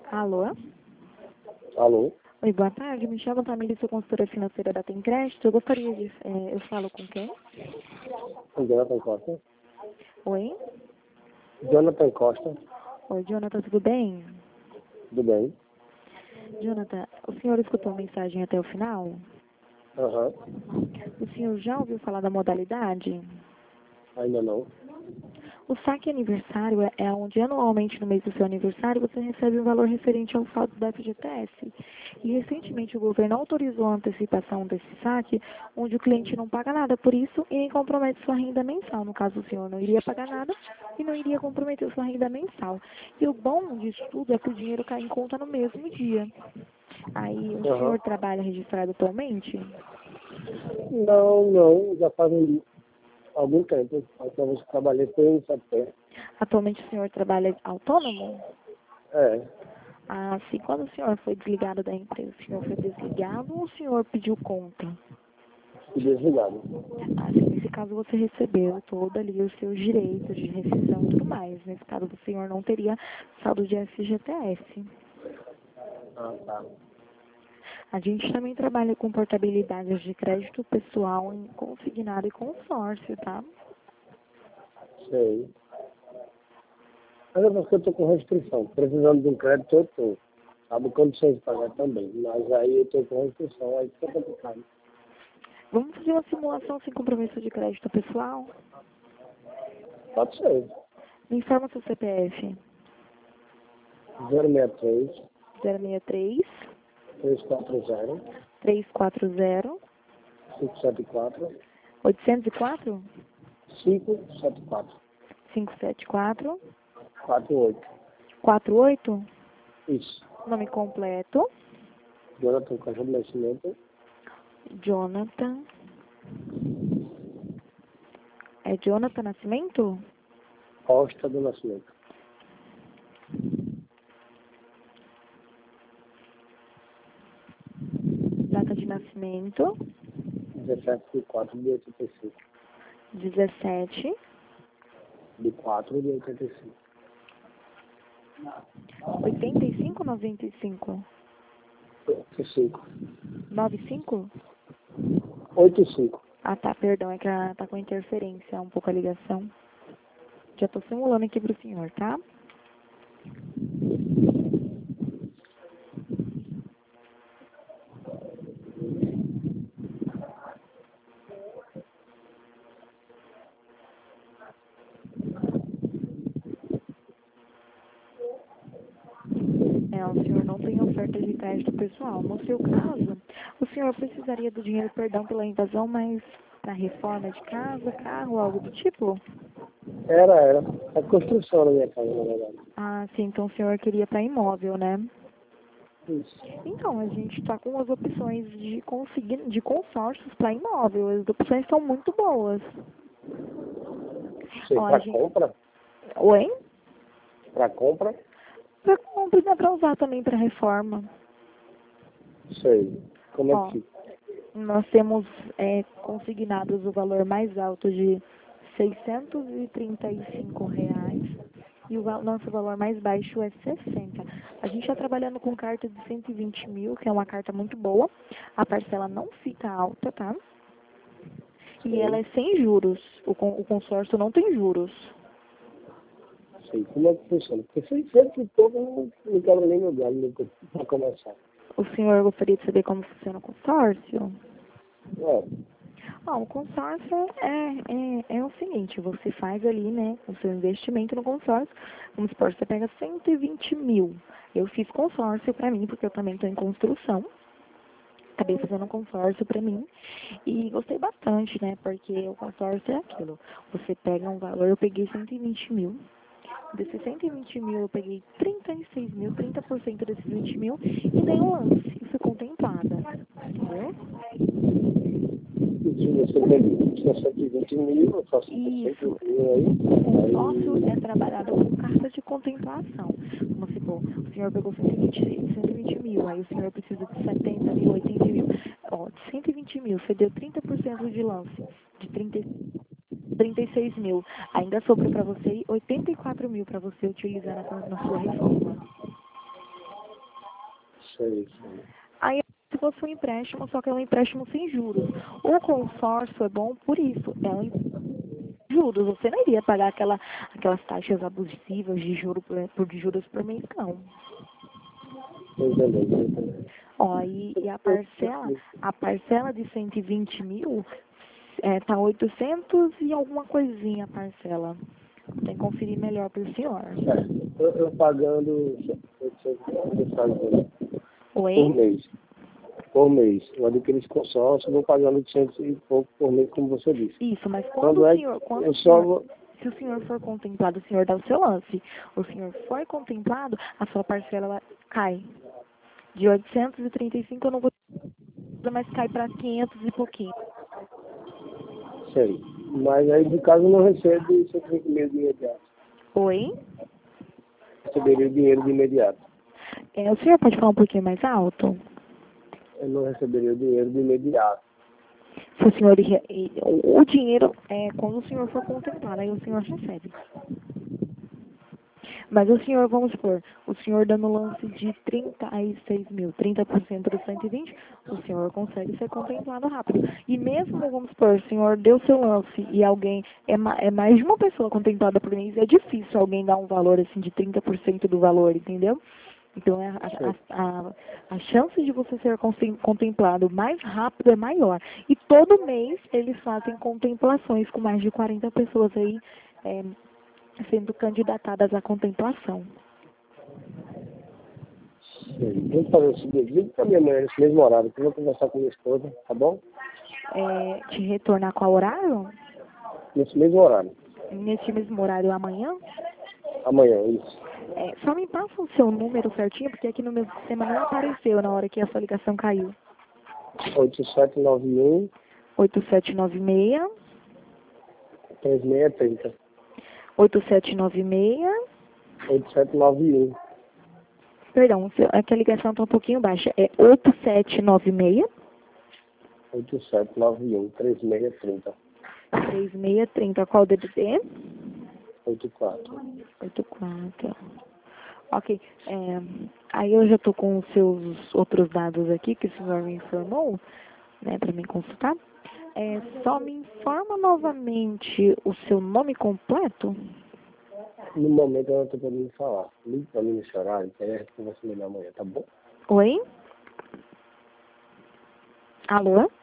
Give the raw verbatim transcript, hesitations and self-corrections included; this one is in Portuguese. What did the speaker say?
Alô? Alô? Oi, boa tarde. Me chamo Tamiri, sou consultora financeira da Tem Crédito. Eu gostaria de... é, eu falo com quem? Jonathan Costa. Oi? Jonathan Costa. Oi, Jonathan, tudo bem? Tudo bem? Jonathan, o senhor escutou a mensagem até o final? Aham. O senhor já ouviu falar da modalidade? Ainda não. O saque aniversário é é onde anualmente no mês do seu aniversário você recebe um valor referente ao saldo da F G T S. E recentemente o governo autorizou a antecipação desse saque, onde o cliente não paga nada por isso e nem compromete sua renda mensal. No caso, o senhor não iria pagar nada e não iria comprometer sua renda mensal. E o bom disso tudo é que o dinheiro cai em conta no mesmo dia. Aí, o Aham. senhor trabalha registrado atualmente? Não, não. Já faz um- algum tempo. Então, eu trabalhei por um até. Atualmente o senhor trabalha autônomo? É. Ah, sim. Quando o senhor foi desligado da empresa, o senhor foi desligado ou o senhor pediu conta? E desligado. Ah, sim. Nesse caso, você recebeu todo ali os seus direitos de rescisão e tudo mais. Nesse caso, o senhor não teria saldo de F G T S. Ah, tá. A gente também trabalha com portabilidades de crédito pessoal em consignado e consórcio, tá? Sei. Mas é porque eu estou com restrição. Precisando de um crédito, eu estou. Sabe condições de pagar também. Mas aí eu estou com restrição, aí fica complicado. Vamos fazer uma simulação sem compromisso de crédito pessoal? Pode ser. Me informa seu C P F. zero seis três, zero seis três, três quatro zero, três quatro zero, cinco sete quatro, oitocentos e quatro, cinco sete quatro, cinco sete quatro, quatro oito. quatro oito. Isso. Nome completo, Jonathan Costa do Nascimento. Jonathan. É Jonathan Nascimento? Costa do Nascimento. Data de nascimento, dezessete de quatro de oitenta e cinco. dezessete, De quatro de oitenta e cinco. oitenta e cinco ou noventa e cinco? oitenta e cinco. noventa e cinco? oitenta e cinco. Ah, tá, perdão, é que a- tá com interferência um pouco a ligação. Já tô simulando aqui pro senhor, tá? É, o senhor não tem oferta de crédito pessoal. No seu caso, o senhor precisaria do dinheiro, perdão pela invasão, mas para reforma de casa, carro, algo do tipo? Era, era. A construção da minha casa, na verdade. Ah, sim, então o senhor queria para imóvel, né? Isso. Então, a gente está com as opções de conseguir, de consórcios para imóvel. As opções são muito boas. Sei, Ó, a para gente... compra? Oi? Para compra? Para compra, dá para usar também para reforma. Sei. Como é Ó, que fica? nós temos é, consignados o valor mais alto de seiscentos e trinta e cinco reais e o val- nosso valor mais baixo é sessenta. A gente está trabalhando com carta de cento e vinte mil, que é uma carta muito boa. A parcela não fica alta, tá? E ela Sei. é sem juros. O, con- o consórcio não tem juros. Sei. Como é que funciona? Porque sei sempre que todo mundo não quebra nem meu galho para começar. O senhor gostaria de saber como funciona o consórcio? É. Ah, o consórcio é, é, é o seguinte, você faz ali, né, o seu investimento no consórcio, vamos supor, você pega cento e vinte mil. Eu fiz consórcio para mim, porque eu também estou em construção. Acabei fazendo um consórcio para mim e gostei bastante, né, porque o consórcio é aquilo. Você pega um valor, eu peguei cento e vinte mil. Desses cento e vinte mil, eu peguei trinta e seis mil, trinta por cento desses vinte mil e dei um lance. E fui contemplada, entendeu? E se você tem cento e vinte mil, eu faço Isso. cento mil aí. O consórcio Aí. é trabalhado com carta de contemplação. Vamos supor, o senhor pegou cento e vinte, cento e vinte mil, aí o senhor precisa de setenta mil, oitenta mil. Ó, de cento e vinte mil, você deu trinta por cento de lance, de trinta, trinta e seis mil. Ainda sobrou para você oitenta e quatro mil para você utilizar na, na sua reforma. Sei, sei. Aí se fosse um empréstimo, só que é um empréstimo sem juros. O consórcio é bom por isso, é um juros. Você não iria pagar aquela, aquelas taxas abusivas de juros por, por de juros por mês, não. Tô entendendo, tô entendendo. Ó, e, e a parcela, a parcela de cento e vinte mil é, tá oitocentos e alguma coisinha a parcela. Tem que conferir melhor para o senhor. Certo. Eu, eu pagando oitocentos Oi? por mês. Por mês. Eu adquiri esse consórcio, vou pagando oitocentos e pouco por mês, como você disse. Isso, mas quando Quando o é senhor, quando eu o só senhor, vou... se o senhor for contemplado, o senhor dá o seu lance. O senhor for contemplado, a sua parcela ela cai. De oitocentos e trinta e cinco eu não vou, mas cai para quinhentos e pouquinho. Sei. Mas aí, de caso, eu não recebo cento e vinte mil de imediato. Oi? Receberia o dinheiro de imediato. É, o senhor pode falar um pouquinho mais alto? Eu não receberia o dinheiro de imediato. Se o senhor, o dinheiro é quando o senhor for contemplado, aí o senhor recebe. Mas o senhor, vamos supor, o senhor dando lance de trinta e seis mil, trinta por cento dos cento e vinte, o senhor consegue ser contemplado rápido. E mesmo, vamos supor, o senhor deu seu lance e alguém, é, ma, é mais de uma pessoa contemplada por mês, é difícil alguém dar um valor assim de trinta por cento do valor, entendeu? Então, a, a, a, a chance de você ser contemplado mais rápido é maior. E todo mês eles fazem contemplações com mais de quarenta pessoas aí é, sendo candidatadas à contemplação. Sei. Vamos fazer o seguinte, ligue para minha mãe nesse mesmo horário, que eu vou conversar com minha esposa, tá bom? É, te retornar qual horário? Nesse mesmo horário. Nesse mesmo horário amanhã? Amanhã, isso. É, só me passa o seu número certinho, porque aqui no meu sistema não apareceu na hora que a sua ligação caiu. oito sete nove um, oito sete nove seis, três seis três zero. oito sete nove seis, oito sete nove um. perdão, é que a ligação está um pouquinho baixa. É oito sete nove seis, oito sete nove um, três seis três zero. três seis três zero. Qual o D D D? oito quatro. oito quatro. Ok. É, aí eu já estou com os seus outros dados aqui que o senhor me informou, né, para me consultar. É, só me informa novamente o seu nome completo? No momento eu não estou podendo falar. Ligue para mim nesse horário, que aí a gente conversa melhor amanhã, tá bom? Oi? Alô?